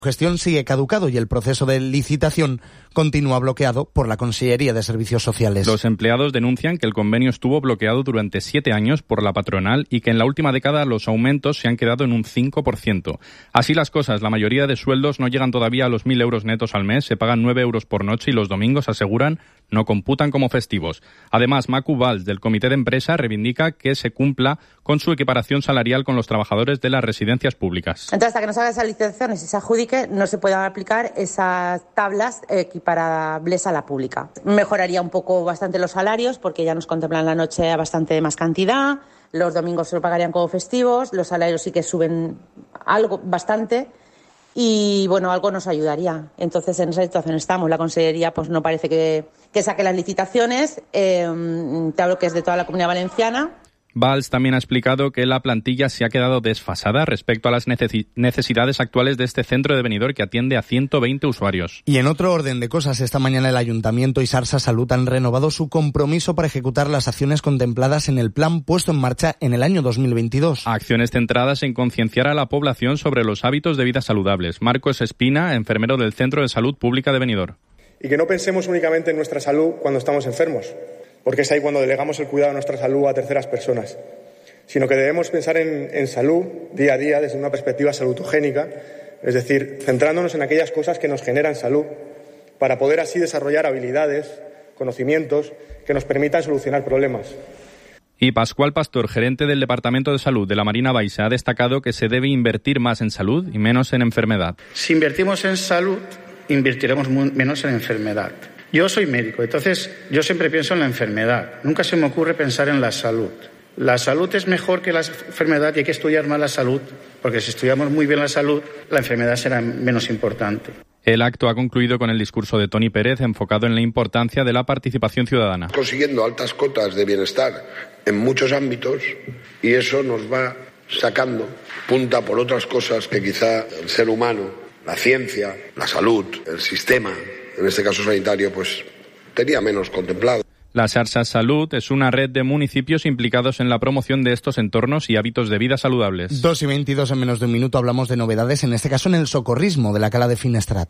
Gestión sigue caducado y el proceso de licitación continúa bloqueado por la Consellería de Servicios Sociales. Los empleados denuncian que el convenio estuvo bloqueado durante 7 años por la patronal y que en la última década los aumentos se han quedado en un 5%. Así las cosas, la mayoría de sueldos no llegan todavía a los 1.000 euros netos al mes, se pagan 9 euros por noche y los domingos, aseguran, no computan como festivos. Además, Macu Valls, del Comité de Empresa, reivindica que se cumpla con su equiparación salarial con los trabajadores de las residencias públicas. Entonces, hasta que no se hagan esas licitaciones y se adjudique, no se puedan aplicar esas tablas equiparables a la pública. Mejoraría un poco bastante los salarios porque ya nos contemplan la noche a bastante más cantidad, los domingos se lo pagarían como festivos, los salarios sí que suben algo, bastante. Y bueno, algo nos ayudaría. Entonces, en esa situación estamos. La Consellería pues no parece que saque las licitaciones. Te hablo que es de toda la Comunidad Valenciana. Valls también ha explicado que la plantilla se ha quedado desfasada respecto a las necesidades actuales de este centro de Benidorm, que atiende a 120 usuarios. Y en otro orden de cosas, esta mañana el Ayuntamiento y Sarsa Salud han renovado su compromiso para ejecutar las acciones contempladas en el plan puesto en marcha en el año 2022. Acciones centradas en concienciar a la población sobre los hábitos de vida saludables. Marcos Espina, enfermero del Centro de Salud Pública de Benidorm. Y que no pensemos únicamente en nuestra salud cuando estamos enfermos, porque es ahí cuando delegamos el cuidado de nuestra salud a terceras personas, sino que debemos pensar en salud día a día desde una perspectiva salutogénica, es decir, centrándonos en aquellas cosas que nos generan salud, para poder así desarrollar habilidades, conocimientos que nos permitan solucionar problemas. Y Pascual Pastor, gerente del Departamento de Salud de la Marina Baixa, ha destacado que se debe invertir más en salud y menos en enfermedad. Si invertimos en salud, invertiremos menos en enfermedad. Yo soy médico, entonces yo siempre pienso en la enfermedad. Nunca se me ocurre pensar en la salud. La salud es mejor que la enfermedad y hay que estudiar más la salud, porque si estudiamos muy bien la salud, la enfermedad será menos importante. El acto ha concluido con el discurso de Toni Pérez, enfocado en la importancia de la participación ciudadana. Consiguiendo altas cotas de bienestar en muchos ámbitos, y eso nos va sacando punta por otras cosas que quizá el ser humano, la ciencia, la salud, el sistema, en este caso sanitario, pues tenía menos contemplado. La Sarsa Salud es una red de municipios implicados en la promoción de estos entornos y hábitos de vida saludables. 2:22, en menos de un minuto hablamos de novedades, en este caso en el socorrismo de la Cala de Finestrat.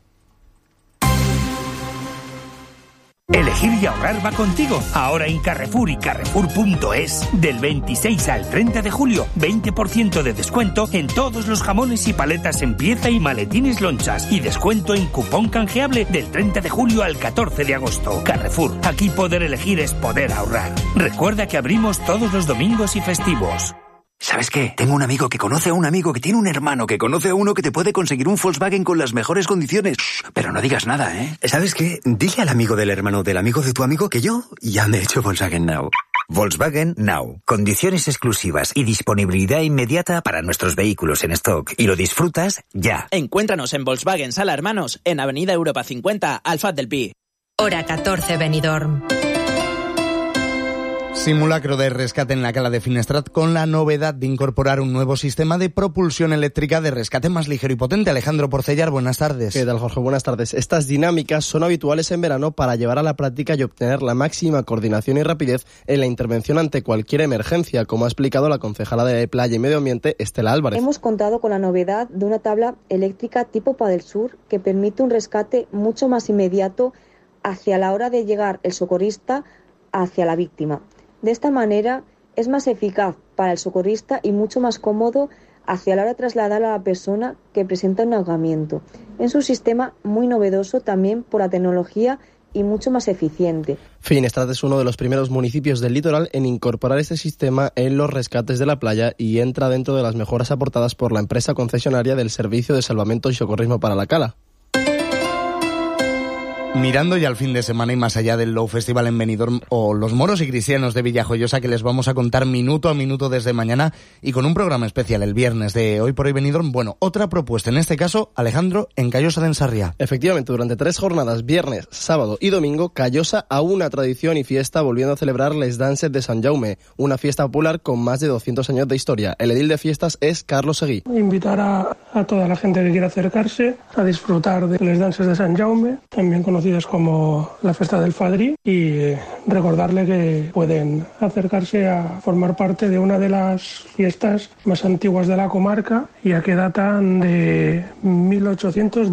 Elegir y ahorrar va contigo. Ahora en Carrefour y Carrefour.es, del 26 al 30 de julio, 20% de descuento en todos los jamones y paletas en pieza y maletines lonchas. Y descuento en cupón canjeable del 30 de julio al 14 de agosto. Carrefour, aquí poder elegir es poder ahorrar. Recuerda que abrimos todos los domingos y festivos. ¿Sabes qué? Tengo un amigo que conoce a un amigo que tiene un hermano que conoce a uno que te puede conseguir un Volkswagen con las mejores condiciones. Pero no digas nada, ¿eh? ¿Sabes qué? Dile al amigo del hermano del amigo de tu amigo que yo ya me he hecho Volkswagen Now. Volkswagen Now. Condiciones exclusivas y disponibilidad inmediata para nuestros vehículos en stock. Y lo disfrutas ya. Encuéntranos en Volkswagen Sala Hermanos, en Avenida Europa 50, Alfaz del Pi. Hora 14, Benidorm. Simulacro de rescate en la Cala de Finestrat con la novedad de incorporar un nuevo sistema de propulsión eléctrica de rescate más ligero y potente. Alejandro Porcellar, buenas tardes. ¿Qué tal, Jorge? Buenas tardes. Estas dinámicas son habituales en verano para llevar a la práctica y obtener la máxima coordinación y rapidez en la intervención ante cualquier emergencia, como ha explicado la concejala de Playa y Medio Ambiente, Estela Álvarez. Hemos contado con la novedad de una tabla eléctrica tipo Padel Sur que permite un rescate mucho más inmediato hacia la hora de llegar el socorrista hacia la víctima. De esta manera es más eficaz para el socorrista y mucho más cómodo hacia la hora de trasladar a la persona que presenta un ahogamiento. Es un sistema muy novedoso también por la tecnología y mucho más eficiente. Finestrat es uno de los primeros municipios del litoral en incorporar este sistema en los rescates de la playa y entra dentro de las mejoras aportadas por la empresa concesionaria del Servicio de Salvamento y Socorrismo para la Cala. Mirando ya al fin de semana y más allá del Low Festival en Benidorm o los moros y cristianos de Villajoyosa, que les vamos a contar minuto a minuto desde mañana y con un programa especial el viernes de Hoy por Hoy Benidorm. Bueno, otra propuesta, en este caso, Alejandro, en Callosa de Ensarriá. Efectivamente, durante 3 jornadas, viernes, sábado y domingo, Callosa a una tradición y fiesta volviendo a celebrar les Danses de Sant Jaume, una fiesta popular con más de 200 años de historia. El edil de fiestas es Carlos Seguí. Invitar a toda la gente que quiera acercarse a disfrutar de les Danses de Sant Jaume, también conocido conocidas como la Festa del Fadrí, y recordarle que pueden acercarse a formar parte de una de las fiestas más antiguas de la comarca, ya que datan de 1800.